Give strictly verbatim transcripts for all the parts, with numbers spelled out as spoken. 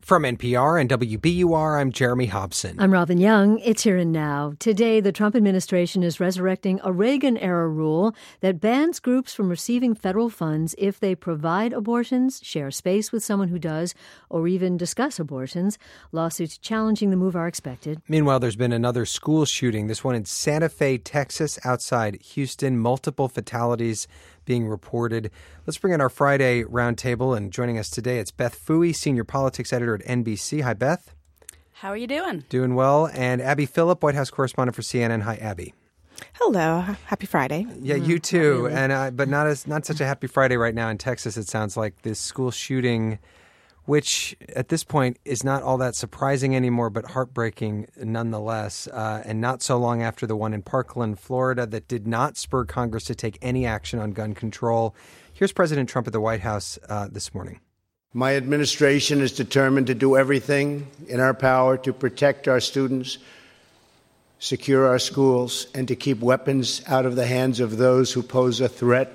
From N P R and W B U R, I'm Jeremy Hobson. I'm Robin Young. It's Here and Now. Today, the Trump administration is resurrecting a Reagan-era rule that bans groups from receiving federal funds if they provide abortions, share space with someone who does, or even discuss abortions. Lawsuits challenging the move are expected. Meanwhile, there's been another school shooting, this one in Santa Fe, Texas, outside Houston. Multiple fatalities being reported. Let's bring in our Friday roundtable, and joining us today, it's Beth Pfui, senior politics editor at N B C. Hi, Beth. How are you doing? Doing well. And Abby Phillip, White House correspondent for C N N. Hi, Abby. Hello. Happy Friday. Yeah, you too. Really. And uh, but not as not such a happy Friday right now in Texas. It sounds like this school shooting, which at this point is not all that surprising anymore, but heartbreaking nonetheless. Uh, and not so long after the one in Parkland, Florida, that did not spur Congress to take any action on gun control. Here's President Trump at the White House uh, this morning. My administration is determined to do everything in our power to protect our students, secure our schools, and to keep weapons out of the hands of those who pose a threat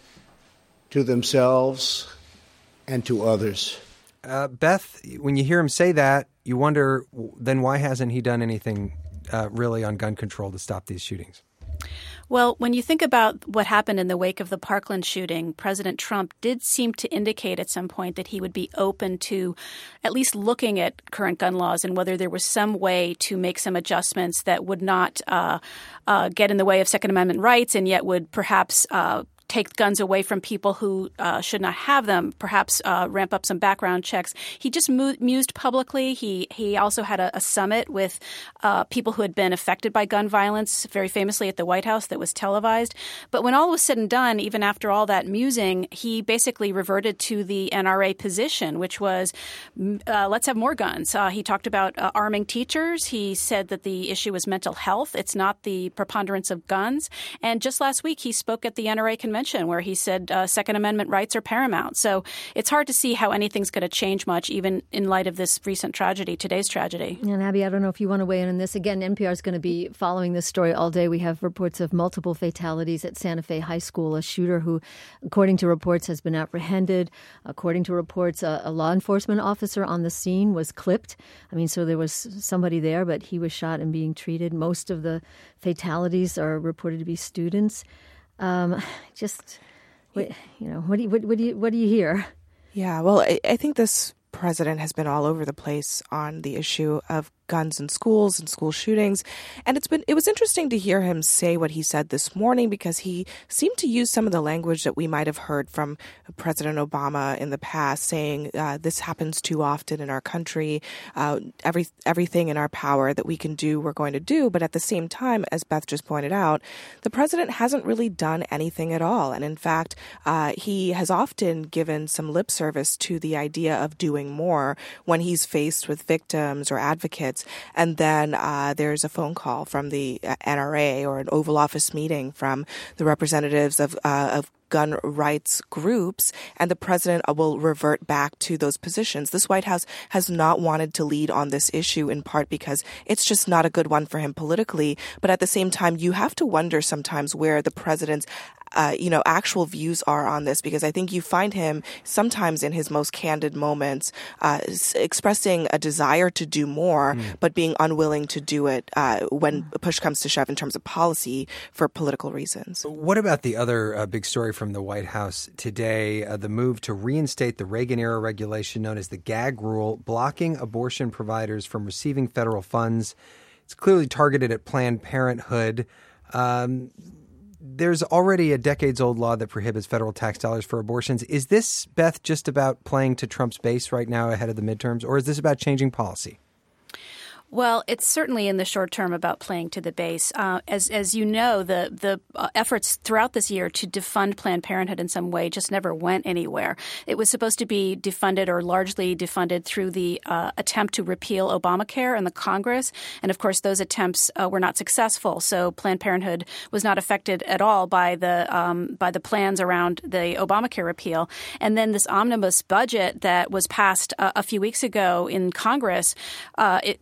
to themselves and to others. Uh, Beth, when you hear him say that, you wonder, then why hasn't he done anything uh, really on gun control to stop these shootings? Well, when you think about what happened in the wake of the Parkland shooting, President Trump did seem to indicate at some point that he would be open to at least looking at current gun laws and whether there was some way to make some adjustments that would not uh, uh, get in the way of Second Amendment rights and yet would perhaps uh, take guns away from people who uh, should not have them, perhaps uh, ramp up some background checks. He just mu- mused publicly. He he also had a, a summit with uh, people who had been affected by gun violence, very famously at the White House, that was televised. But when all was said and done, even after all that musing, he basically reverted to the N R A position, which was uh, let's have more guns. Uh, he talked about uh, arming teachers. He said that the issue was mental health. It's not the preponderance of guns. And just last week, he spoke at the N R A convention where he said uh, Second Amendment rights are paramount. So it's hard to see how anything's going to change much, even in light of this recent tragedy, today's tragedy. And Abby, I don't know if you want to weigh in on this. Again, N P R is going to be following this story all day. We have reports of multiple fatalities at Santa Fe High School, a shooter who, according to reports, has been apprehended. According to reports, a, a law enforcement officer on the scene was clipped. I mean, so there was somebody there, but he was shot and being treated. Most of the fatalities are reported to be students. Um, just, you know, what do you, what, what do you, what do you hear? Yeah, well, I, I think this president has been all over the place on the issue of guns in schools and school shootings. And it's been it was interesting to hear him say what he said this morning, because he seemed to use some of the language that we might have heard from President Obama in the past, saying uh, this happens too often in our country. Uh, every everything in our power that we can do, we're going to do. But at the same time, as Beth just pointed out, the president hasn't really done anything at all. And in fact, uh, he has often given some lip service to the idea of doing more when he's faced with victims or advocates. And then uh, there's a phone call from the N R A or an Oval Office meeting from the representatives of uh, of gun rights groups, and the president will revert back to those positions. This White House has not wanted to lead on this issue, in part because it's just not a good one for him politically. But at the same time, you have to wonder sometimes where the president's Uh, you know, actual views are on this, because I think you find him sometimes in his most candid moments uh, expressing a desire to do more, mm. but being unwilling to do it uh, when push comes to shove in terms of policy for political reasons. What about the other uh, big story from the White House today, uh, the move to reinstate the Reagan-era regulation known as the gag rule, blocking abortion providers from receiving federal funds? It's clearly targeted at Planned Parenthood. Um There's already a decades-old law that prohibits federal tax dollars for abortions. Is this, Beth, just about playing to Trump's base right now ahead of the midterms, or is this about changing policy? Well, it's certainly in the short term about playing to the base. Uh, as as you know, the the uh, efforts throughout this year to defund Planned Parenthood in some way just never went anywhere. It was supposed to be defunded or largely defunded through the uh, attempt to repeal Obamacare in the Congress. And of course, those attempts uh, were not successful. So Planned Parenthood was not affected at all by the um, by the plans around the Obamacare repeal. And then this omnibus budget that was passed uh, a few weeks ago in Congress, uh, it contains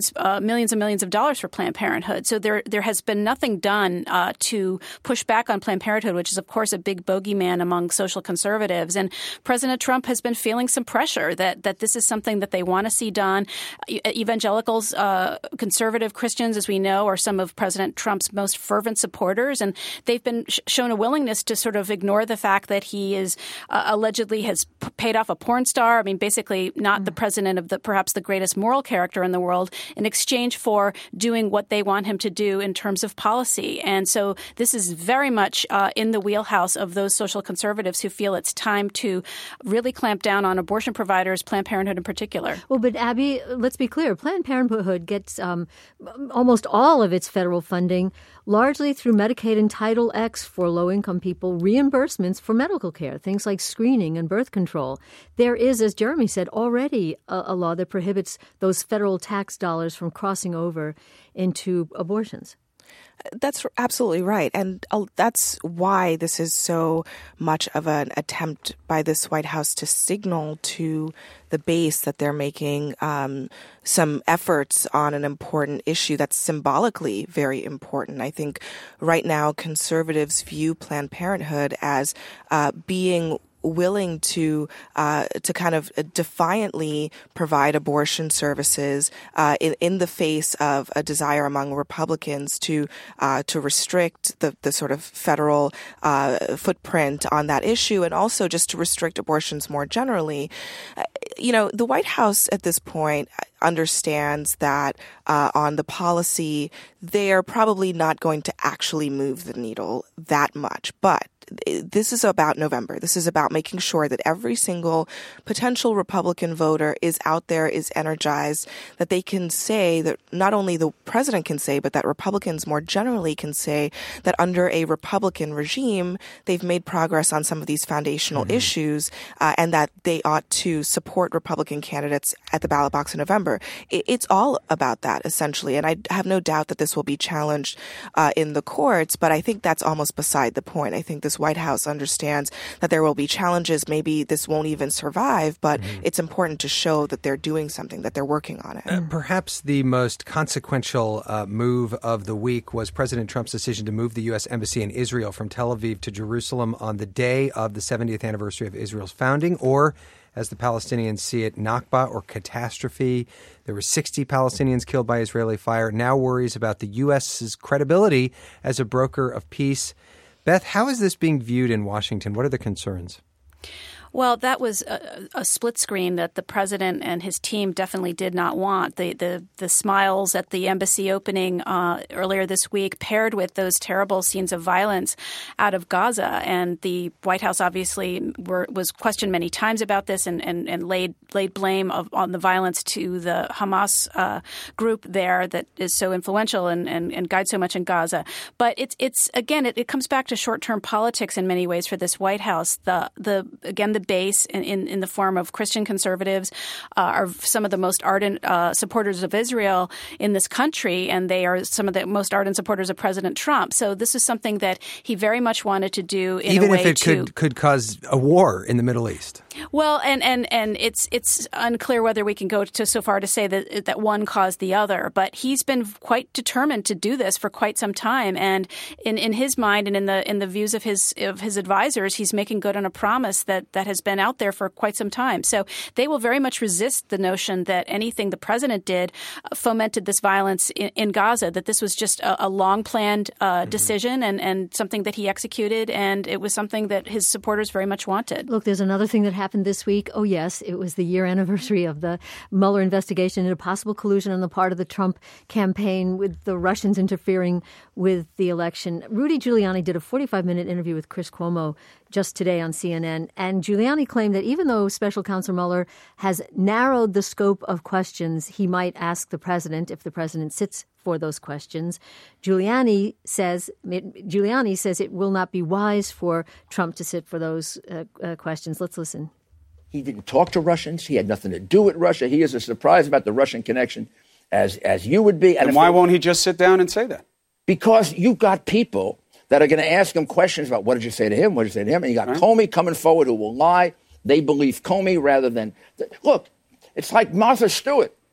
millions, uh, millions and millions of dollars for Planned Parenthood. So there, there has been nothing done uh, to push back on Planned Parenthood, which is, of course, a big bogeyman among social conservatives. And President Trump has been feeling some pressure that that this is something that they want to see done. Evangelicals, uh, conservative Christians, as we know, are some of President Trump's most fervent supporters, and they've been sh- shown a willingness to sort of ignore the fact that he is uh, allegedly has p- paid off a porn star. I mean, basically not mm. the president of the perhaps the greatest moral character in the world, in exchange for doing what they want him to do in terms of policy. And so this is very much uh, in the wheelhouse of those social conservatives who feel it's time to really clamp down on abortion providers, Planned Parenthood in particular. Well, but Abby, let's be clear. Planned Parenthood gets um, almost all of its federal funding largely through Medicaid and Title X for low-income people, reimbursements for medical care, things like screening and birth control. There is, as Jeremy said, already a, a law that prohibits those federal tax dollars from crossing over into abortions. That's absolutely right. And uh, that's why this is so much of an attempt by this White House to signal to the base that they're making um, some efforts on an important issue that's symbolically very important. I think right now conservatives view Planned Parenthood as uh, being willing to uh, to kind of defiantly provide abortion services uh, in in the face of a desire among Republicans to uh, to restrict the the sort of federal uh, footprint on that issue, and also just to restrict abortions more generally. Uh, you know, the White House at this point understands that uh, on the policy, they are probably not going to actually move the needle that much, but this is about November. This is about making sure that every single potential Republican voter is out there, is energized, that they can say that not only the president can say, but that Republicans more generally can say that under a Republican regime, they've made progress on some of these foundational mm-hmm. issues, uh, and that they ought to support Republican candidates at the ballot box in November. It, it's all about that, essentially. And I have no doubt that this will be challenged uh, in the courts, but I think that's almost beside the point. I think this White House understands that there will be challenges. Maybe this won't even survive, but mm-hmm. it's important to show that they're doing something, that they're working on it. Uh, perhaps the most consequential uh, move of the week was President Trump's decision to move the U S Embassy in Israel from Tel Aviv to Jerusalem on the day of the seventieth anniversary of Israel's founding, or as the Palestinians see it, Nakba, or catastrophe. There were sixty Palestinians killed by Israeli fire. Now worries about the U S's credibility as a broker of peace. Beth, how is this being viewed in Washington? What are the concerns? Well, that was a, a split screen that the president and his team definitely did not want. The the, the smiles at the embassy opening uh, earlier this week paired with those terrible scenes of violence out of Gaza. And the White House obviously were, was questioned many times about this and, and, and laid laid blame of, on the violence to the Hamas uh, group there that is so influential and, and, and guides so much in Gaza. But it's, it's again, it, it comes back to short-term politics in many ways for this White House. The, the again, the base in, in, in the form of Christian conservatives uh, are some of the most ardent uh, supporters of Israel in this country, and they are some of the most ardent supporters of President Trump. So this is something that he very much wanted to do in Even a way if it to, could, could cause a war in the Middle East. Well, and, and, and it's it's unclear whether we can go to so far to say that that one caused the other. But he's been quite determined to do this for quite some time, and in, in his mind and in the in the views of his of his advisors, he's making good on a promise that, that has been out there for quite some time. So they will very much resist the notion that anything the president did fomented this violence in, in Gaza. That this was just a, a long planned uh, mm-hmm. decision and, and something that he executed, and it was something that his supporters very much wanted. Look, there's another thing that happened this week. Oh, yes, it was the year anniversary of the Mueller investigation into possible collusion on the part of the Trump campaign with the Russians interfering with the election. Rudy Giuliani did a forty-five minute interview with Chris Cuomo just today on C N N, and Giuliani claimed that even though Special Counsel Mueller has narrowed the scope of questions he might ask the president if the president sits for those questions, Giuliani says Giuliani says it will not be wise for Trump to sit for those uh, uh, questions. Let's listen. He didn't talk to Russians. He had nothing to do with Russia. He is as surprised about the Russian connection as as you would be. And, and why won't he just sit down and say that? Because you've got people that are going to ask him questions about what did you say to him, what did you say to him, and you got right. Comey coming forward who will lie. They believe Comey rather than – look, it's like Martha Stewart.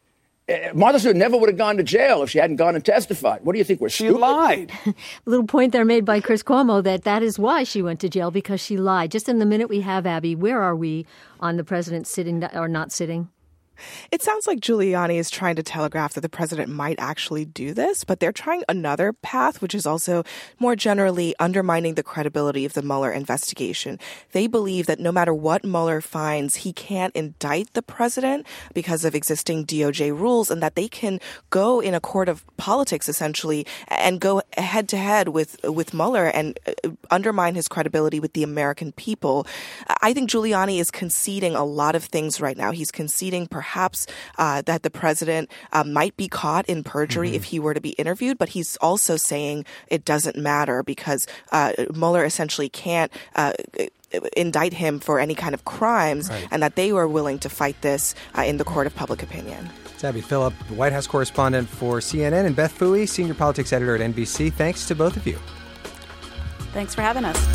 Martha Stewart never would have gone to jail if she hadn't gone and testified. What do you think? We're She stupid? lied. A little point there made by Chris Cuomo that that is why she went to jail, because she lied. Just in the minute we have, Abby, where are we on the president sitting or not sitting? It sounds like Giuliani is trying to telegraph that the president might actually do this, but they're trying another path, which is also more generally undermining the credibility of the Mueller investigation. They believe that no matter what Mueller finds, he can't indict the president because of existing D O J rules, and that they can go in a court of politics, essentially, and go head to head with with Mueller and undermine his credibility with the American people. I think Giuliani is conceding a lot of things right now. He's conceding perhaps Perhaps uh, that the president uh, might be caught in perjury mm-hmm. if he were to be interviewed, but he's also saying it doesn't matter because uh, Mueller essentially can't uh, indict him for any kind of crimes, right. and that they were willing to fight this uh, in the court of public opinion. It's Abby Phillip, White House correspondent for C N N, and Beth Fooey, senior politics editor at N B C. Thanks to both of you. Thanks for having us.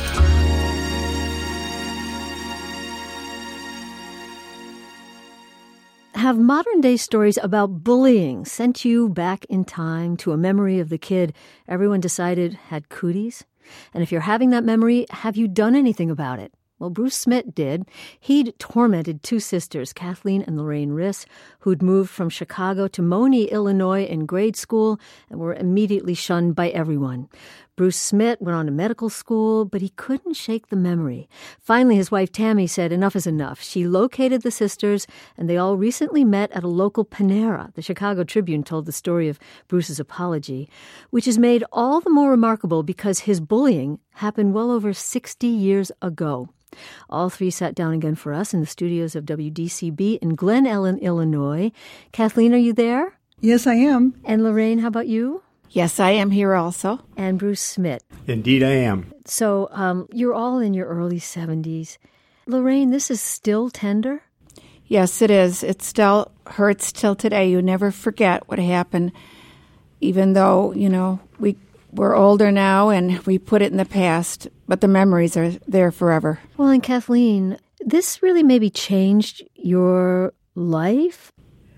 Have modern-day stories about bullying sent you back in time to a memory of the kid everyone decided had cooties? And if you're having that memory, have you done anything about it? Well, Bruce Smith did. He'd tormented two sisters, Kathleen and Lorraine Riss, who'd moved from Chicago to Moni, Illinois in grade school and were immediately shunned by everyone. Bruce Smith went on to medical school, but he couldn't shake the memory. Finally, his wife Tammy said enough is enough. She located the sisters, and they all recently met at a local Panera. The Chicago Tribune told the story of Bruce's apology, which is made all the more remarkable because his bullying happened well over sixty years ago. All three sat down again for us in the studios of W D C B in Glen Ellen, Illinois. Kathleen, are you there? Yes, I am. And Lorraine, how about you? Yes, I am here also. And Bruce Smith. Indeed, I am. So um, you're all in your early seventies. Lorraine, this is still tender? Yes, it is. It still hurts till today. You never forget what happened, even though, you know, we, we're older now and we put it in the past, but the memories are there forever. Well, and Kathleen, this really maybe changed your life?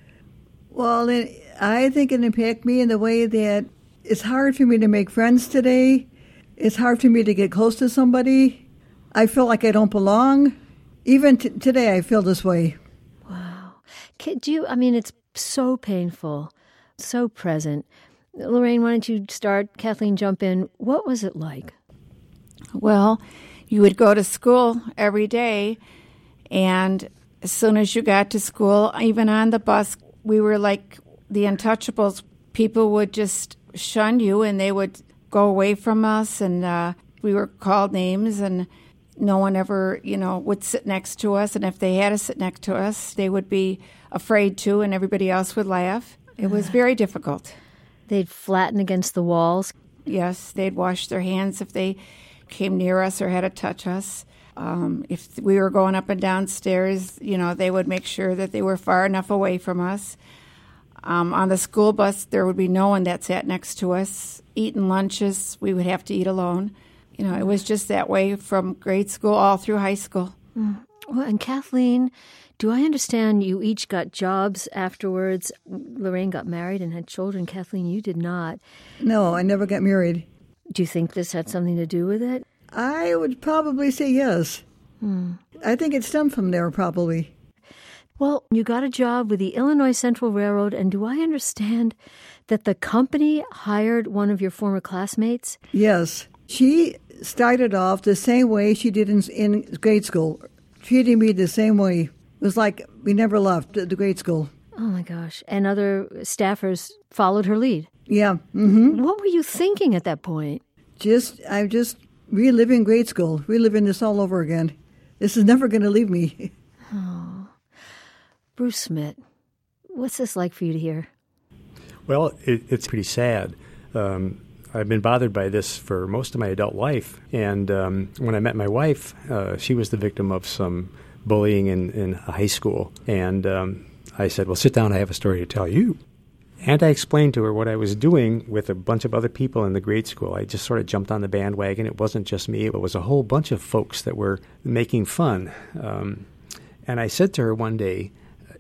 Well, it, I think it impacted me in the way that it's hard for me to make friends today. It's hard for me to get close to somebody. I feel like I don't belong. Even t- today, I feel this way. Wow. Do you, I mean, it's so painful, so present. Lorraine, why don't you start? Kathleen, jump in. What was it like? Well, you would go to school every day, and as soon as you got to school, even on the bus, we were like the untouchables. People would just shun you, and they would go away from us, and uh, we were called names, and no one ever, you know, would sit next to us. And if they had to sit next to us, they would be afraid to, and everybody else would laugh. It was very difficult. They'd flatten against the walls. Yes, they'd wash their hands if they came near us or had to touch us. Um, if we were going up and down stairs, you know, they would make sure that they were far enough away from us. Um, on the school bus, there would be no one that sat next to us. Eating lunches, we would have to eat alone. You know, it was just that way from grade school all through high school. Mm. Well, and Kathleen, do I understand you each got jobs afterwards? Lorraine got married and had children. Kathleen, you did not. No, I never got married. Do you think this had something to do with it? I would probably say yes. Hmm. I think it stemmed from there, probably. Well, you got a job with the Illinois Central Railroad, and do I understand that the company hired one of your former classmates? Yes. She started off the same way she did in, in grade school, treating me the same way. It was like we never left the grade school. Oh, my gosh. And other staffers followed her lead? Yeah. Mm-hmm. What were you thinking at that point? Just, I'm just reliving grade school, reliving this all over again. This is never going to leave me. Oh. Bruce Smith, what's this like for you to hear? Well, it, it's pretty sad. Um, I've been bothered by this for most of my adult life. And um, when I met my wife, uh, she was the victim of some bullying in, in high school. And um, I said, well, sit down. I have a story to tell you. And I explained to her what I was doing with a bunch of other people in the grade school. I just sort of jumped on the bandwagon. It wasn't just me. It was a whole bunch of folks that were making fun. Um, and I said to her one day,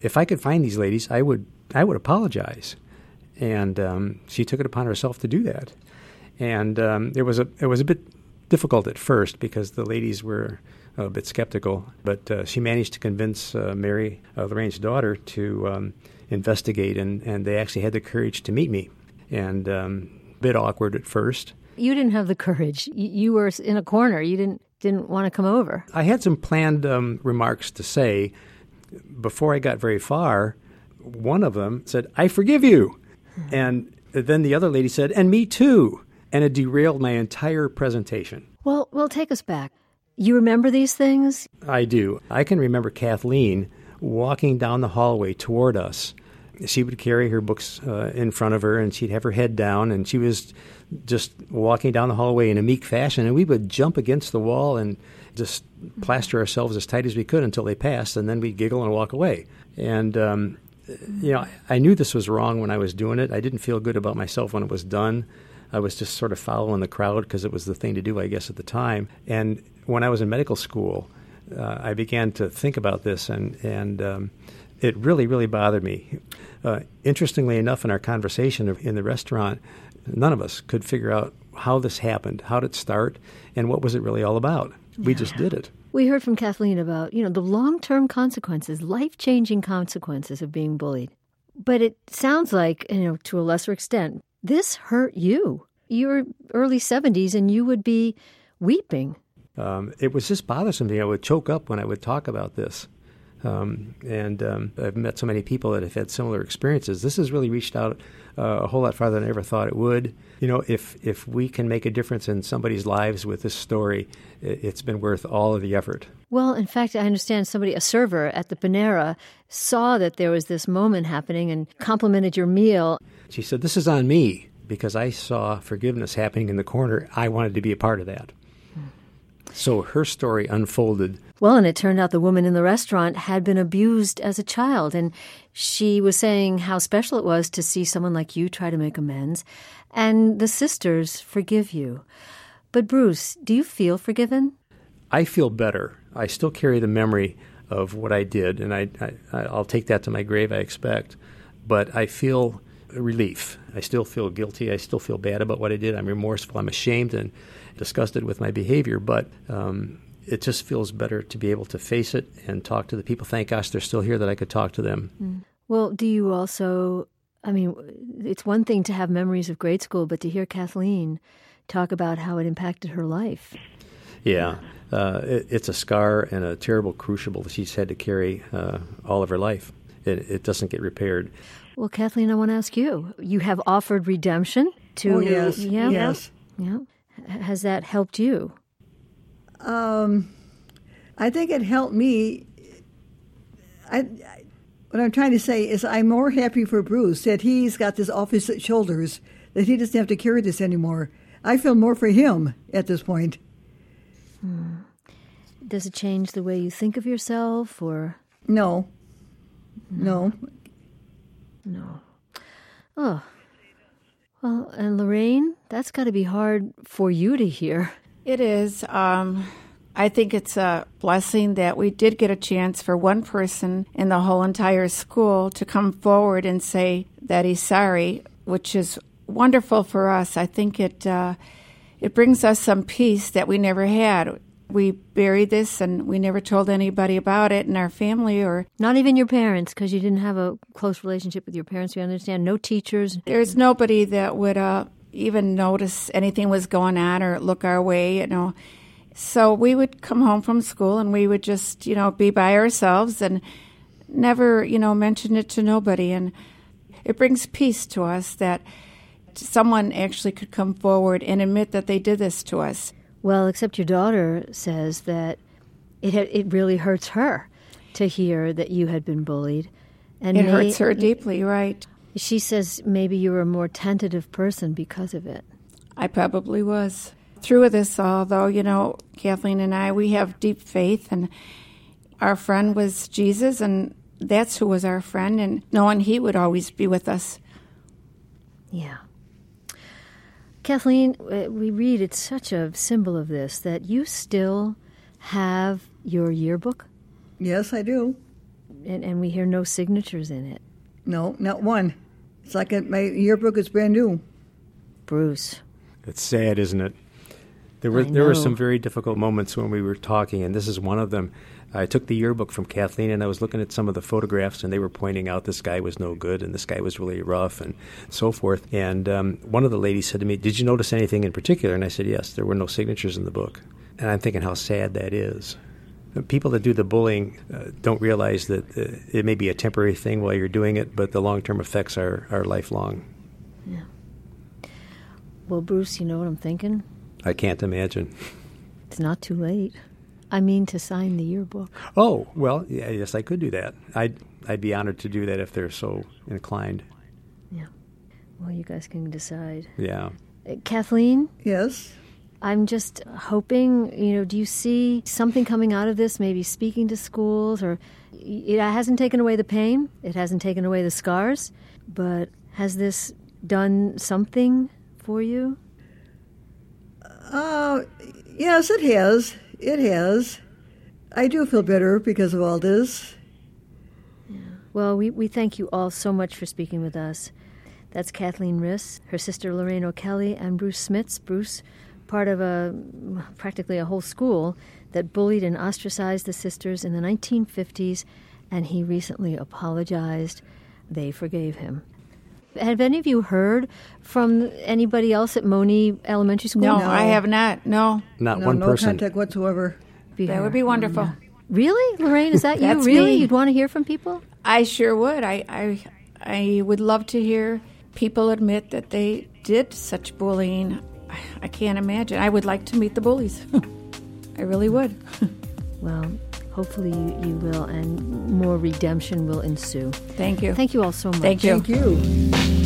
if I could find these ladies, I would I would apologize. And um, she took it upon herself to do that. And um, it was a it was a bit difficult at first because the ladies were a bit skeptical. But uh, she managed to convince uh, Mary, uh, Lorraine's daughter, to um, investigate, and, and they actually had the courage to meet me. And um, a bit awkward at first. You didn't have the courage. You, you were in a corner. You didn't didn't want to come over. I had some planned um, remarks to say. Before I got very far, one of them said, "I forgive you." And then the other lady said, "And me too." And it derailed my entire presentation. Well, well, take us back. You remember these things? I do. I can remember Kathleen walking down the hallway toward us. She would carry her books uh, in front of her, and she'd have her head down, and she was just walking down the hallway in a meek fashion, and we would jump against the wall and just plaster ourselves as tight as we could until they passed, and then we'd giggle and walk away. And, um, you know, I knew this was wrong when I was doing it. I didn't feel good about myself when it was done. I was just sort of following the crowd because it was the thing to do, I guess, at the time. And when I was in medical school, uh, I began to think about this, and, and um, it really, really bothered me. Uh, interestingly enough, in our conversation in the restaurant, none of us could figure out how this happened, how did it start, and what was it really all about. We just did it. We heard from Kathleen about, you know, the long-term consequences, life-changing consequences of being bullied. But it sounds like, you know, to a lesser extent, this hurt you. You were early seventies and you would be weeping. Um, it was just bothersome to me. I would choke up when I would talk about this. Um, and um, I've met so many people that have had similar experiences. This has really reached out uh, a whole lot farther than I ever thought it would. You know, if if we can make a difference in somebody's lives with this story, it's been worth all of the effort. Well, in fact, I understand somebody, a server at the Panera, saw that there was this moment happening and complimented your meal. She said, "This is on me because I saw forgiveness happening in the corner. I wanted to be a part of that." So her story unfolded. Well, and it turned out the woman in the restaurant had been abused as a child, and she was saying how special it was to see someone like you try to make amends, and the sisters forgive you. But Bruce, do you feel forgiven? I feel better. I still carry the memory of what I did, and I, I, I'll take that to my grave, I expect. But I feel relief. I still feel guilty. I still feel bad about what I did. I'm remorseful. I'm ashamed and disgusted with my behavior. But um, it just feels better to be able to face it and talk to the people. Thank gosh they're still here that I could talk to them. Mm. Well, do you also, I mean, it's one thing to have memories of grade school, but to hear Kathleen talk about how it impacted her life. Yeah. Uh, it, it's a scar and a terrible crucible that she's had to carry uh, all of her life. It, it doesn't get repaired. Well, Kathleen, I want to ask you. You have offered redemption to... Oh, yes, yeah, yes. Yeah. Has that helped you? Um, I think it helped me. I, I, what I'm trying to say is I'm more happy for Bruce that he's got this off his shoulders, that he doesn't have to carry this anymore. I feel more for him at this point. Hmm. Does it change the way you think of yourself, or...? No. No. No. Oh. Well, and Lorraine, that's got to be hard for you to hear. It is. Um, I think it's a blessing that we did get a chance for one person in the whole entire school to come forward and say that he's sorry, which is wonderful for us. I think it uh, it brings us some peace that we never had. We buried this, and we never told anybody about it in our family, or not even your parents, because you didn't have a close relationship with your parents. We understand. No teachers. There's nobody that would uh, even notice anything was going on or look our way, you know. So we would come home from school, and we would just, you know, be by ourselves and never, you know, mention it to nobody. And it brings peace to us that someone actually could come forward and admit that they did this to us. Well, except your daughter says that it it really hurts her to hear that you had been bullied. And it may, hurts her deeply, right. She says maybe you were a more tentative person because of it. I probably was. Through this all, though, you know, Kathleen and I, we have deep faith, and our friend was Jesus, and that's who was our friend, and knowing he would always be with us. Yeah. Kathleen, we read, it's such a symbol of this, that you still have your yearbook? Yes, I do. and, and we hear no signatures in it. No, not one. It's like a, my yearbook is brand new. Bruce. It's sad, isn't it? There were there were some very difficult moments when we were talking, and this is one of them. I took the yearbook from Kathleen, and I was looking at some of the photographs, and they were pointing out this guy was no good, and this guy was really rough, and so forth. And um, one of the ladies said to me, "Did you notice anything in particular?" And I said, "Yes, there were no signatures in the book." And I'm thinking how sad that is. People that do the bullying uh, don't realize that uh, it may be a temporary thing while you're doing it, but the long-term effects are, are lifelong. Yeah. Well, Bruce, you know what I'm thinking? I can't imagine. It's not too late. I mean to sign the yearbook. Oh, well, yeah, yes, I could do that. I'd, I'd be honored to do that if they're so inclined. Yeah. Well, you guys can decide. Yeah. Uh, Kathleen? Yes? I'm just hoping, you know, do you see something coming out of this, maybe speaking to schools? Or it hasn't taken away the pain. It hasn't taken away the scars. But has this done something for you? Uh, yes, it has. It has. I do feel better because of all this. Yeah. Well, we, we thank you all so much for speaking with us. That's Kathleen Riss, her sister Lorraine O'Kelly, and Bruce Smits. Bruce, part of a practically a whole school that bullied and ostracized the sisters in the nineteen fifties, and he recently apologized. They forgave him. Have any of you heard from anybody else at Moni Elementary School? No, no. I have not. No. Not no, one no person. No contact whatsoever. Be that her. would be wonderful. Yeah. Really? Lorraine, is that you? That's Really? me. You'd want to hear from people? I sure would. I, I, I would love to hear people admit that they did such bullying. I, I can't imagine. I would like to meet the bullies. I really would. Well, hopefully you, you will, and more redemption will ensue. Thank you. Thank you all so much. Thank you. Thank you.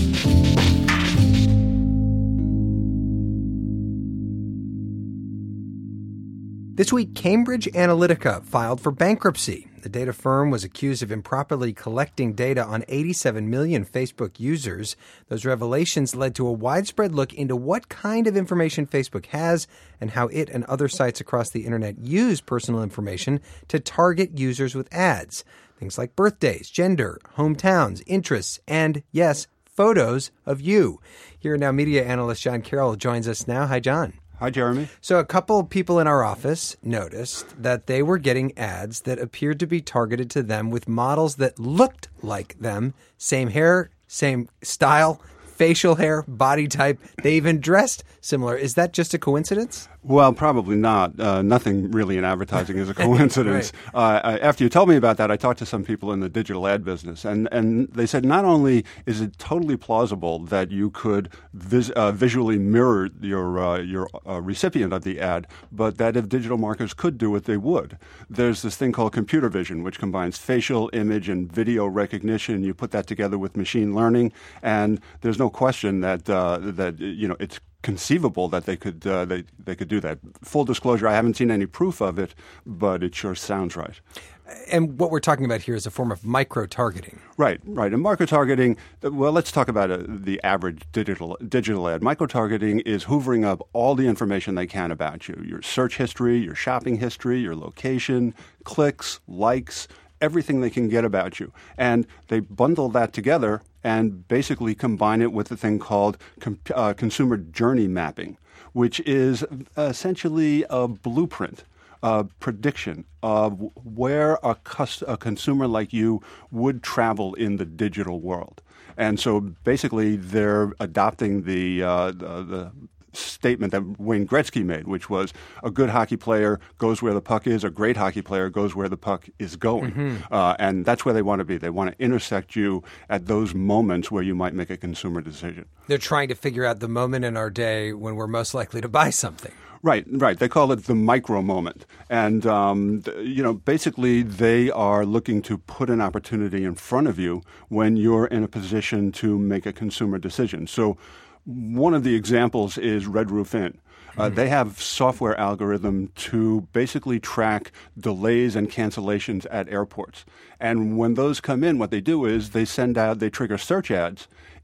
This week, Cambridge Analytica filed for bankruptcy. The data firm was accused of improperly collecting data on eighty-seven million Facebook users. Those revelations led to a widespread look into what kind of information Facebook has and how it and other sites across the internet use personal information to target users with ads. Things like birthdays, gender, hometowns, interests, and, yes, photos of you. Here Now media analyst John Carroll joins us now. Hi, John. Hi, Jeremy. So a couple of people in our office noticed that they were getting ads that appeared to be targeted to them with models that looked like them. Same hair, same style, facial hair, body type. They even dressed similar. Is that just a coincidence? Well, probably not. Uh, nothing really in advertising is a coincidence. right. uh, I, after you told me about that, I talked to some people in the digital ad business, and, and they said not only is it totally plausible that you could vis- uh, visually mirror your uh, your uh, recipient of the ad, but that if digital marketers could do it, they would. There's this thing called computer vision, which combines facial, image, and video recognition. You put that together with machine learning, and there's no question that uh, that you know it's conceivable that they could uh, they they could do that. Full disclosure, I haven't seen any proof of it, but it sure sounds right. And what we're talking about here is a form of micro-targeting. Right, right. And micro-targeting, well, let's talk about uh, the average digital digital ad. Micro-targeting is hoovering up all the information they can about you, your search history, your shopping history, your location, clicks, likes, everything they can get about you. And they bundle that together and basically combine it with a thing called com- uh, consumer journey mapping, which is essentially a blueprint, a prediction of where a, cus- a consumer like you would travel in the digital world. And so basically they're adopting the uh, the, the statement that Wayne Gretzky made, which was a good hockey player goes where the puck is, a great hockey player goes where the puck is going. Mm-hmm. Uh, and that's where they want to be. They want to intersect you at those moments where you might make a consumer decision. They're trying to figure out the moment in our day when we're most likely to buy something. Right, right. They call it the micro moment. And, um, you know, basically they are looking to put an opportunity in front of you when you're in a position to make a consumer decision. So one of the examples is Red Roof Inn. Uh, they have software algorithm to basically track delays and cancellations at airports. And when those come in, what they do is they send out, they trigger search ads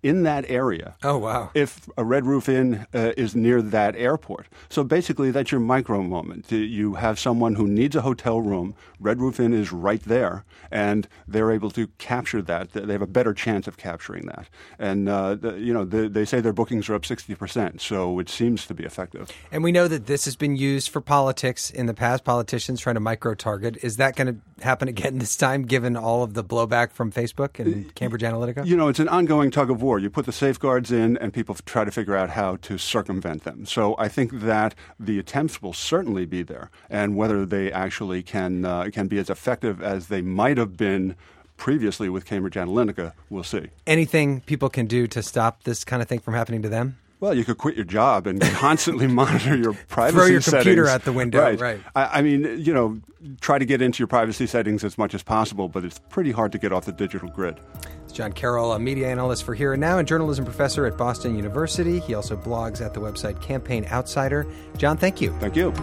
in that area. Oh, wow. If a Red Roof Inn uh, is near that airport. So basically, that's your micro moment. You have someone who needs a hotel room. Red Roof Inn is right there, and they're able to capture that. They have a better chance of capturing that. And, uh, the, you know, the, they say their bookings are up sixty percent, so it seems to be effective. And we know that this has been used for politics in the past, politicians trying to micro-target. Is that going to happen again this time, given all of the blowback from Facebook and Cambridge Analytica? You know, it's an ongoing tug of war. You put the safeguards in, and people try to figure out how to circumvent them. So I think that the attempts will certainly be there, and whether they actually can uh, can be as effective as they might have been previously with Cambridge Analytica, we'll see. Anything people can do to stop this kind of thing from happening to them? Well, you could quit your job and constantly monitor your privacy settings. Throw your computer out the window, right. right. I, I mean, you know, try to get into your privacy settings as much as possible, but it's pretty hard to get off the digital grid. It's John Carroll, a media analyst for Here and Now and journalism professor at Boston University. He also blogs at the website Campaign Outsider. John, thank you. Thank you.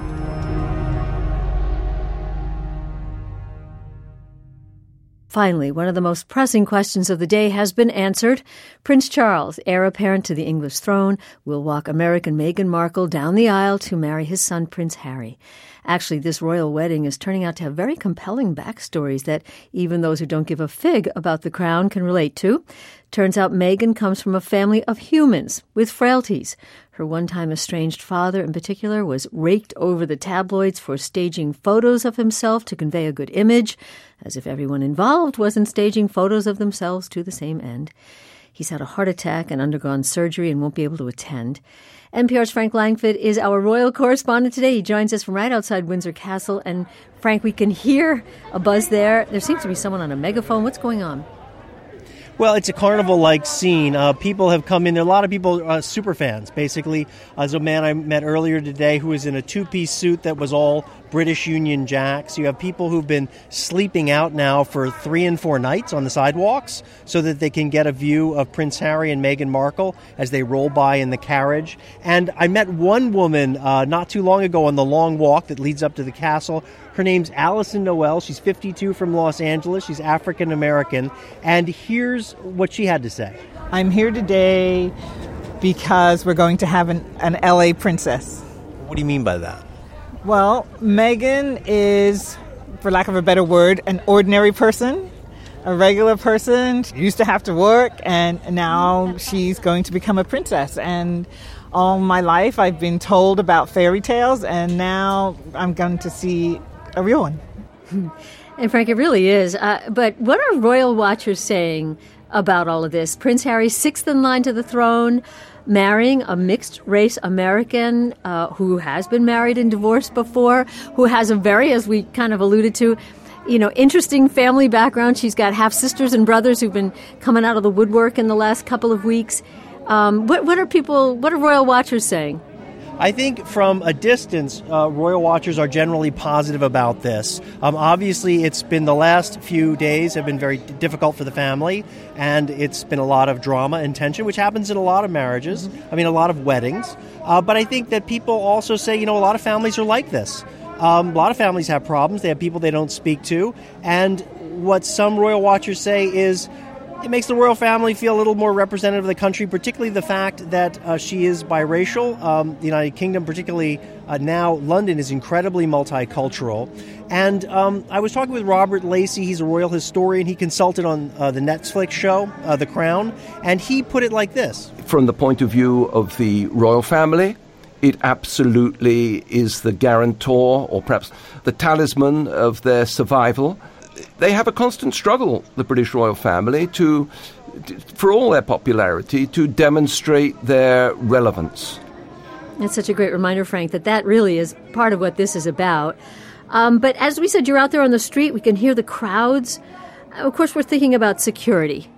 Finally, one of the most pressing questions of the day has been answered. Prince Charles, heir apparent to the English throne, will walk American Meghan Markle down the aisle to marry his son, Prince Harry. Actually, this royal wedding is turning out to have very compelling backstories that even those who don't give a fig about the crown can relate to. Turns out Meghan comes from a family of humans with frailties. Her one-time estranged father, in particular, was raked over the tabloids for staging photos of himself to convey a good image, as if everyone involved wasn't staging photos of themselves to the same end. He's had a heart attack and undergone surgery and won't be able to attend. N P R's Frank Langfitt is our royal correspondent today. He joins us from right outside Windsor Castle. And, Frank, we can hear a buzz there. There seems to be someone on a megaphone. What's going on? Well, it's a carnival-like scene. Uh, people have come in. There are a lot of people, uh, super fans, basically. Uh, there's a man I met earlier today who was in a two-piece suit that was all British Union Jacks. You have people who've been sleeping out now for three and four nights on the sidewalks so that they can get a view of Prince Harry and Meghan Markle as they roll by in the carriage. And I met one woman uh, not too long ago on the long walk that leads up to the castle. Her name's Allison Noel. She's fifty-two from Los Angeles. She's African-American. And here's what she had to say. I'm here today because we're going to have an, an L A princess. What do you mean by that? Well, Meghan is, for lack of a better word, an ordinary person, a regular person. She used to have to work, and now she's going to become a princess. And all my life I've been told about fairy tales, and now I'm going to see a real one. And Frank, it really is. Uh, but what are royal watchers saying about all of this? Prince Harry, sixth in line to the throne, marrying a mixed-race American uh, who has been married and divorced before, who has a very, as we kind of alluded to, you know, interesting family background. She's got half-sisters and brothers who've been coming out of the woodwork in the last couple of weeks. Um, what, what are people, what are royal watchers saying? I think from a distance, uh, royal watchers are generally positive about this. Um, obviously, it's been the last few days have been very difficult for the family, and it's been a lot of drama and tension, which happens in a lot of marriages. I mean, a lot of weddings. Uh, but I think that people also say, you know, a lot of families are like this. Um, a lot of families have problems. They have people they don't speak to. And what some royal watchers say is, it makes the royal family feel a little more representative of the country, particularly the fact that uh, she is biracial. Um, the United Kingdom, particularly uh, now, London is incredibly multicultural. And um, I was talking with Robert Lacey. He's a royal historian. He consulted on uh, the Netflix show, uh, The Crown, and he put it like this. From the point of view of the royal family, it absolutely is the guarantor, or perhaps the talisman of their survival. They have a constant struggle, the British royal family, to, for all their popularity, to demonstrate their relevance. That's such a great reminder, Frank, that that really is part of what this is about. Um, but as we said, you're out there on the street. We can hear the crowds. Of course, we're thinking about security.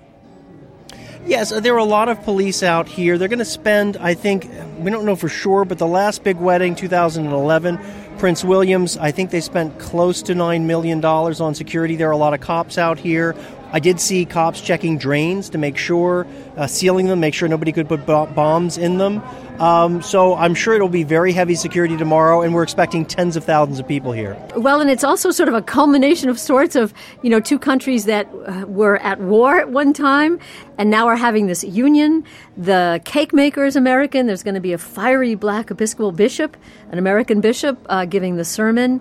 Yes, there are a lot of police out here. They're going to spend, I think, we don't know for sure, but the last big wedding, two thousand eleven, Prince William's, I think they spent close to nine million dollars on security. There are a lot of cops out here. I did see cops checking drains to make sure, uh, sealing them, make sure nobody could put b- bombs in them. Um, so I'm sure it'll be very heavy security tomorrow, and we're expecting tens of thousands of people here. Well, and it's also sort of a culmination of sorts of, you know, two countries that uh, were at war at one time and now are having this union. The cake maker is American. There's going to be a fiery black Episcopal bishop, an American bishop, uh, giving the sermon.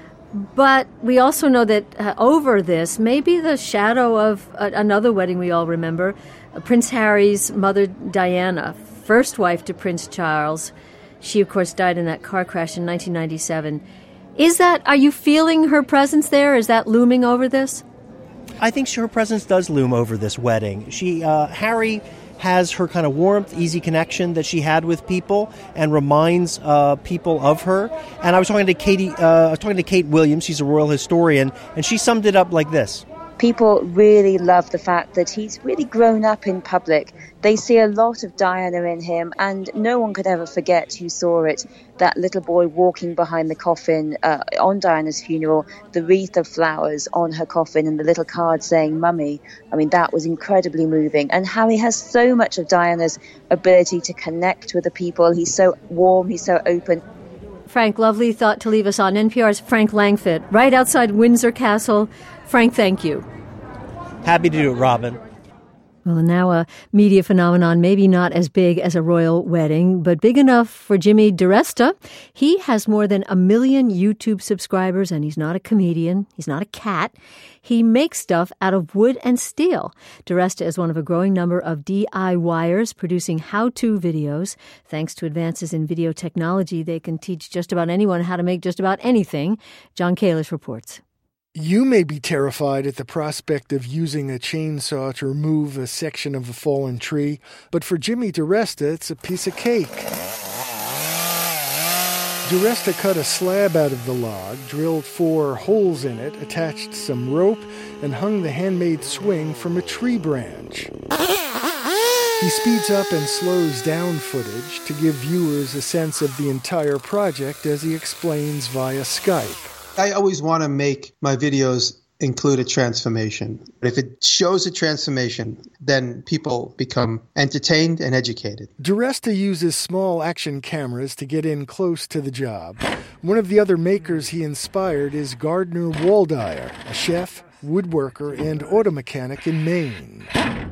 But we also know that uh, over this may be the shadow of uh, another wedding we all remember, uh, Prince Harry's mother, Diana, first wife to Prince Charles. She, of course, died in that car crash in nineteen ninety-seven. Is that, are you feeling her presence there? Is that looming over this? I think her presence does loom over this wedding. She, uh, Harry has her kind of warmth, easy connection that she had with people and reminds uh, people of her. And I was talking to Katie, uh, I was talking to Kate Williams, she's a royal historian, and she summed it up like this. People really love the fact that he's really grown up in public. They see a lot of Diana in him, and no one could ever forget who saw it. That little boy walking behind the coffin uh, on Diana's funeral, the wreath of flowers on her coffin and the little card saying Mummy. I mean, that was incredibly moving. And Harry has so much of Diana's ability to connect with the people. He's so warm, he's so open. Frank, lovely thought to leave us on. N P R's Frank Langfitt, right outside Windsor Castle. Frank, thank you. Happy to do it, Robin. Well, and now a media phenomenon, maybe not as big as a royal wedding, but big enough for Jimmy DiResta. He has more than a million YouTube subscribers, and he's not a comedian. He's not a cat. He makes stuff out of wood and steel. DiResta is one of a growing number of DIYers producing how-to videos. Thanks to advances in video technology, they can teach just about anyone how to make just about anything. John Kalish reports. You may be terrified at the prospect of using a chainsaw to remove a section of a fallen tree, but for Jimmy DiResta, it's a piece of cake. DiResta cut a slab out of the log, drilled four holes in it, attached some rope, and hung the handmade swing from a tree branch. He speeds up and slows down footage to give viewers a sense of the entire project as he explains via Skype. I always want to make my videos include a transformation. If it shows a transformation, then people become entertained and educated. DiResta uses small action cameras to get in close to the job. One of the other makers he inspired is Gardner Waldeyer, a chef, woodworker, and auto mechanic in Maine.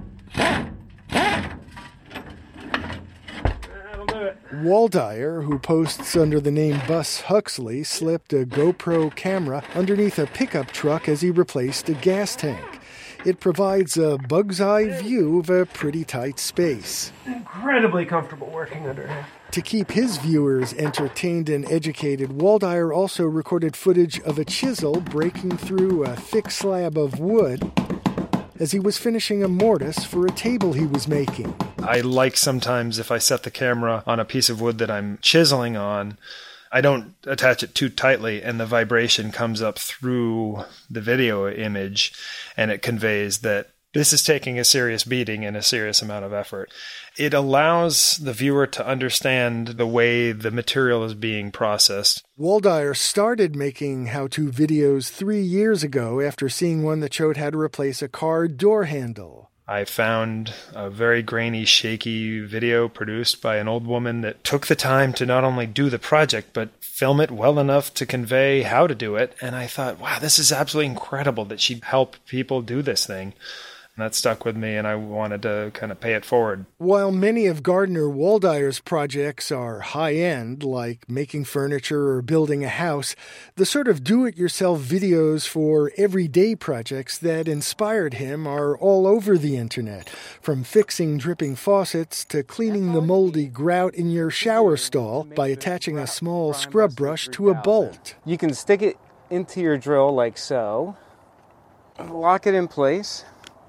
Waldeyer, who posts under the name Bus Huxley, slipped a GoPro camera underneath a pickup truck as he replaced a gas tank. It provides a bug's eye view of a pretty tight space. Incredibly comfortable working under here. To keep his viewers entertained and educated, Waldeyer also recorded footage of a chisel breaking through a thick slab of wood as he was finishing a mortise for a table he was making. I like sometimes if I set the camera on a piece of wood that I'm chiseling on, I don't attach it too tightly and the vibration comes up through the video image and it conveys that this is taking a serious beating and a serious amount of effort. It allows the viewer to understand the way the material is being processed. Waldeyer started making how-to videos three years ago after seeing one that showed how to replace a car door handle. I found a very grainy, shaky video produced by an old woman that took the time to not only do the project, but film it well enough to convey how to do it. And I thought, wow, this is absolutely incredible that she'd help people do this thing. And that stuck with me, and I wanted to kind of pay it forward. While many of Gardner Waldeyer's projects are high-end, like making furniture or building a house, the sort of do-it-yourself videos for everyday projects that inspired him are all over the internet, from fixing dripping faucets to cleaning the moldy grout in your shower stall by attaching a small scrub brush to a bolt. You can stick it into your drill like so, lock it in place.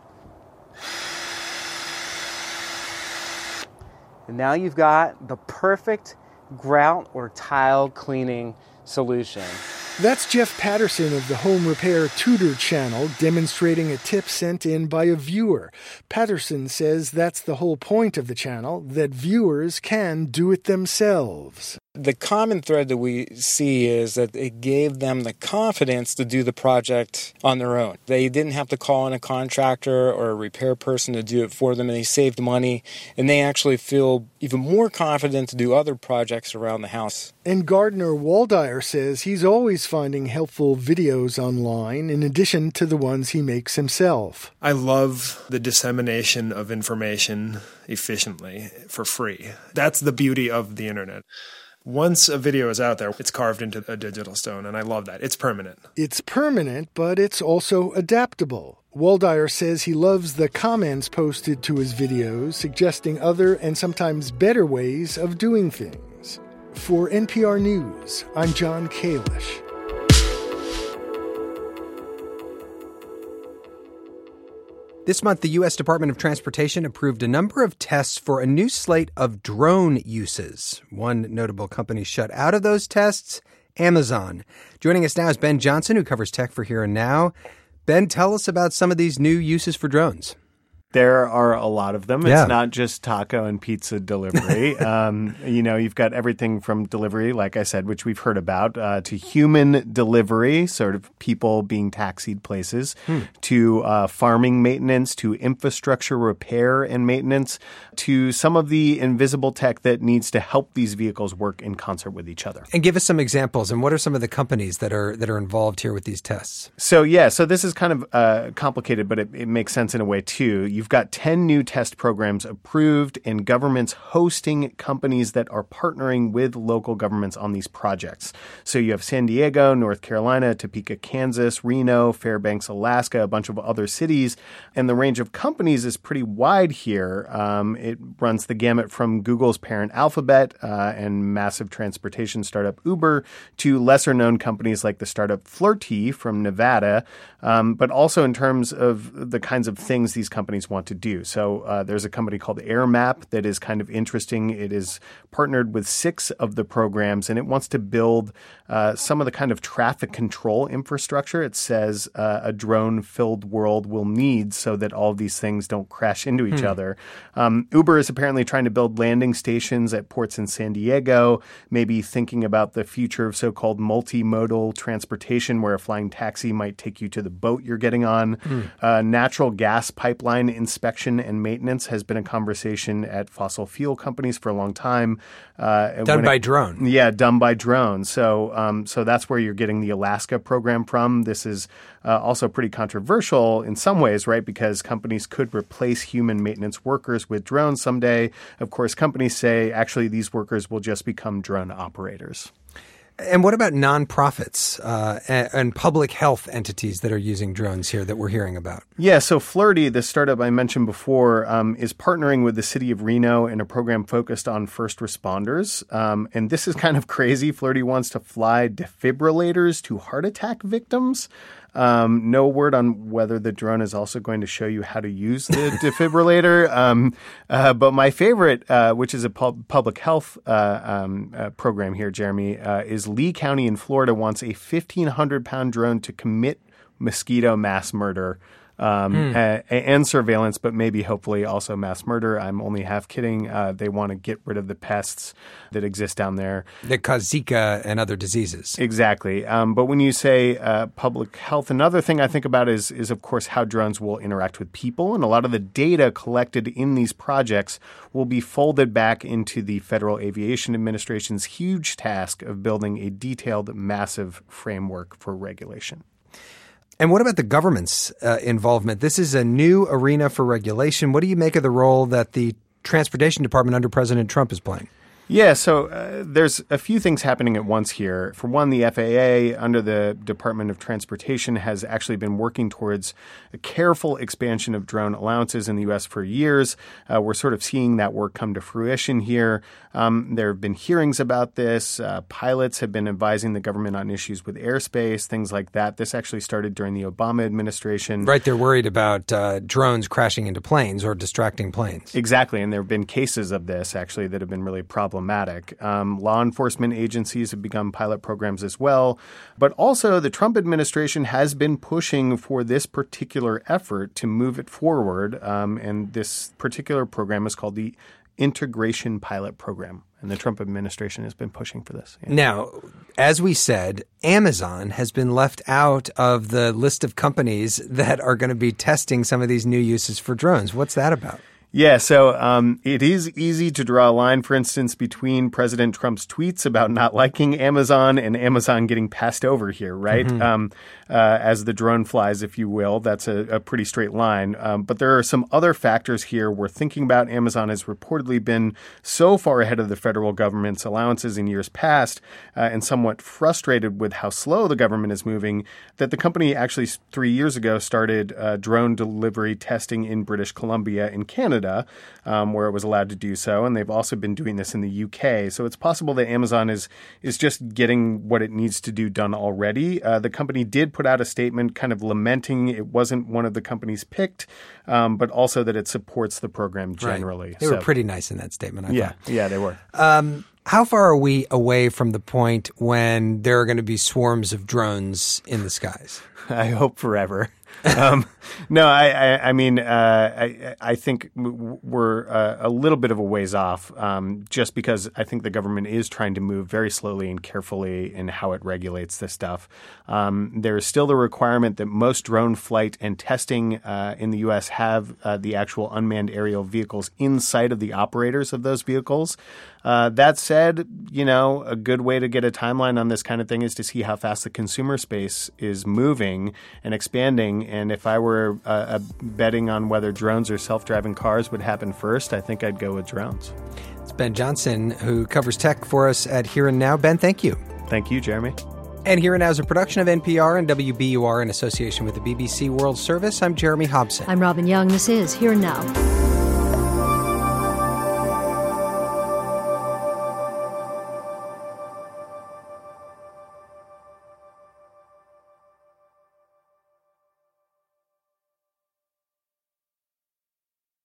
And now you've got the perfect grout or tile cleaning solution. That's Jeff Patterson of the Home Repair Tutor channel demonstrating a tip sent in by a viewer. Patterson says that's the whole point of the channel, that viewers can do it themselves. the common thread that we see is that it gave them the confidence to do the project on their own. They didn't have to call in a contractor or a repair person to do it for them, and they saved money, and they actually feel even more confident to do other projects around the house. And Gardner Waldier says he's always finding helpful videos online in addition to the ones he makes himself. I love the dissemination of information efficiently for free. That's the beauty of the internet. Once a video is out there, it's carved into a digital stone, and I love that. It's permanent. It's permanent, but it's also adaptable. Waldier says he loves the comments posted to his videos, suggesting other and sometimes better ways of doing things. For N P R News, I'm John Kalish. This month, the U S Department of Transportation approved a number of tests for a new slate of drone uses. One notable company shut out of those tests, Amazon. Joining us now is Ben Johnson, who covers tech for Here and Now. Ben, tell us about some of these new uses for drones. There are a lot of them. It's yeah. not just taco and pizza delivery. um, you know, you've got everything from delivery, like I said, which we've heard about, uh, to human delivery, sort of people being taxied places, hmm. to uh, farming maintenance, to infrastructure repair and maintenance, to some of the invisible tech that needs to help these vehicles work in concert with each other. And give us some examples. And what are some of the companies that are that are involved here with these tests? So, yeah, so this is kind of uh, complicated, but it, it makes sense in a way, too. You've got ten new test programs approved and governments hosting companies that are partnering with local governments on these projects. So you have San Diego, North Carolina, Topeka, Kansas, Reno, Fairbanks, Alaska, a bunch of other cities. And the range of companies is pretty wide here. Um, it runs the gamut from Google's parent Alphabet uh, and massive transportation startup Uber to lesser-known companies like the startup Flirty from Nevada, um, but also in terms of the kinds of things these companies want to do. So uh, there's a company called AirMap that is kind of interesting. It is partnered with six of the programs, and it wants to build uh, some of the kind of traffic control infrastructure it says uh, a drone-filled world will need so that all of these things don't crash into each hmm. other. Um, Uber is apparently trying to build landing stations at ports in San Diego, maybe thinking about the future of so-called multimodal transportation where a flying taxi might take you to the boat you're getting on. Hmm. Uh, natural gas pipeline inspection and maintenance has been a conversation at fossil fuel companies for a long time. Uh, done by it, drone. Yeah, done by drone. So um, so that's where you're getting the Alaska program from. This is uh, also pretty controversial in some ways, right? Because companies could replace human maintenance workers with drones someday. Of course, companies say actually these workers will just become drone operators. And what about nonprofits uh, and, and public health entities that are using drones here that we're hearing about? Yeah, so Flirty, the startup I mentioned before, um, is partnering with the city of Reno in a program focused on first responders. Um, and this is kind of crazy. Flirty wants to fly defibrillators to heart attack victims. Um, no word on whether the drone is also going to show you how to use the defibrillator. Um, uh, but my favorite, uh, which is a pub- public health uh, um, uh, program here, Jeremy, uh, is Lee County in Florida wants a fifteen hundred pound drone to commit mosquito mass murder. Um, mm. and, and surveillance, but maybe hopefully also mass murder. I'm only half kidding. Uh, they want to get rid of the pests that exist down there. That cause Zika and other diseases. Exactly. Um, but when you say uh, public health, another thing I think about is, is, of course, how drones will interact with people. And a lot of the data collected in these projects will be folded back into the Federal Aviation Administration's huge task of building a detailed, massive framework for regulation. And what about the government's uh, involvement? This is a new arena for regulation. What do you make of the role that the Transportation Department under President Trump is playing? Yeah, so uh, there's a few things happening at once here. For one, the F A A, under the Department of Transportation, has actually been working towards a careful expansion of drone allowances in the U S for years. Uh, we're sort of seeing that work come to fruition here. Um, there have been hearings about this. Uh, pilots have been advising the government on issues with airspace, things like that. This actually started during the Obama administration. Right, they're worried about uh, drones crashing into planes or distracting planes. Exactly, and there have been cases of this, actually, that have been really problematic. problematic. Um, law enforcement agencies have begun pilot programs as well. But also, the Trump administration has been pushing for this particular effort to move it forward. Um, and this particular program is called the Integration Pilot Program. And the Trump administration has been pushing for this. Yeah. Now, as we said, Amazon has been left out of the list of companies that are going to be testing some of these new uses for drones. What's that about? Yeah, so um, it is easy to draw a line, for instance, between President Trump's tweets about not liking Amazon and Amazon getting passed over here, right? Mm-hmm. Um, uh, as the drone flies, if you will. That's a, a pretty straight line. Um, but there are some other factors here. We're thinking about Amazon has reportedly been so far ahead of the federal government's allowances in years past uh, and somewhat frustrated with how slow the government is moving that the company actually three years ago started uh, drone delivery testing in British Columbia in Canada. Um, where it was allowed to do so. And they've also been doing this in the U K. So it's possible that Amazon is is just getting what it needs to do done already. Uh, the company did put out a statement kind of lamenting it wasn't one of the companies picked, um, but also that it supports the program generally. Right. They so, were pretty nice in that statement, I yeah, thought. Yeah, they were. Um, how far are we away from the point when there are going to be swarms of drones in the skies? I hope forever. um, no, I, I, I mean, uh, I, I think we're uh, a little bit of a ways off, um, just because I think the government is trying to move very slowly and carefully in how it regulates this stuff. Um, there is still the requirement that most drone flight and testing uh, in the U S have uh, the actual unmanned aerial vehicles inside of the operators of those vehicles. Uh, that said, you know, a good way to get a timeline on this kind of thing is to see how fast the consumer space is moving and expanding. And if I were uh, uh, betting on whether drones or self-driving cars would happen first, I think I'd go with drones. It's Ben Johnson, who covers tech for us at Here and Now. Ben, thank you. Thank you, Jeremy. And Here and Now is a production of N P R and W B U R in association with the B B C World Service. I'm Jeremy Hobson. I'm Robin Young. This is Here and Now.